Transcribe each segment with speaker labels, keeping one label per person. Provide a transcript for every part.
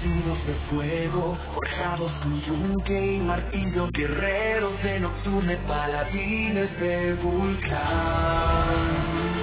Speaker 1: vestidos de fuego, forjados con yunque y martillo, guerreros de Nocturne, paladines de Vulcan.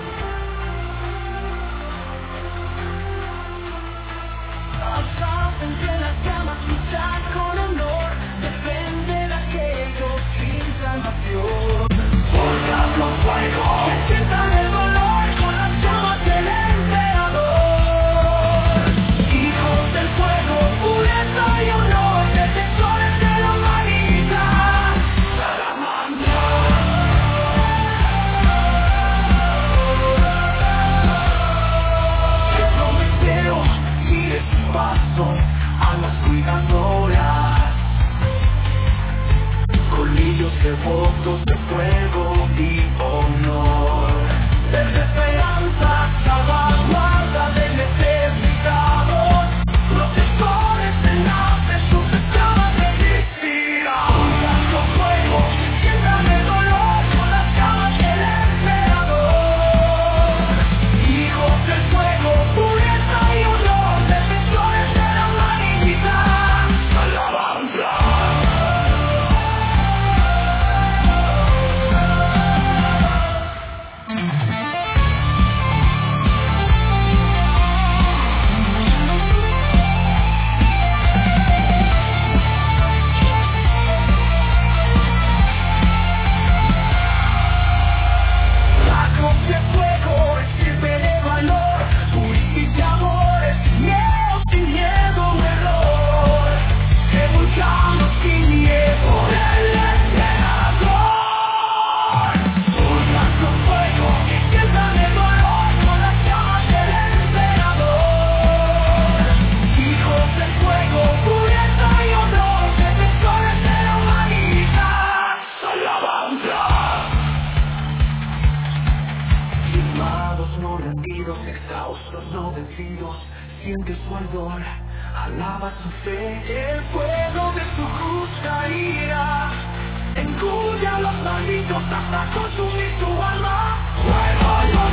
Speaker 1: Entre las llamas luchan con honor, defenden a aquellos sin salvación. Forjando fuego, que sientan el dolor con las llamas del emperador. Hijos del fuego, pureza y honor, defensores de la humanidad. Prometeo sigue su paso, almas cuidadoras, colmillos devotos de fuego y honor. Desde esperanza, salvaguarda de necesitados, protectores de naves, sus esclavas de existirá. Forjando fuego, sientan el dolor con las llamas del emperador. Hijos del fuego, pureza y honor, defensores de la humanidad. Alabanza. Sacos de fuego, sirve de valor, purificadores, miedo sin miedo, error. Que buscamos sin miedo del emperador. Forjando fuego, que sientan el dolor con las llamas del emperador. Hijos del fuego, pureza y honor, defensores de la humanidad. Alabanza. Firmados, no rendidos, exhaustos, no vencidos, siente su ardor, alaba su fe, el fuego de su justa ira, engulle a los malditos hasta consumir su alma. Fuego,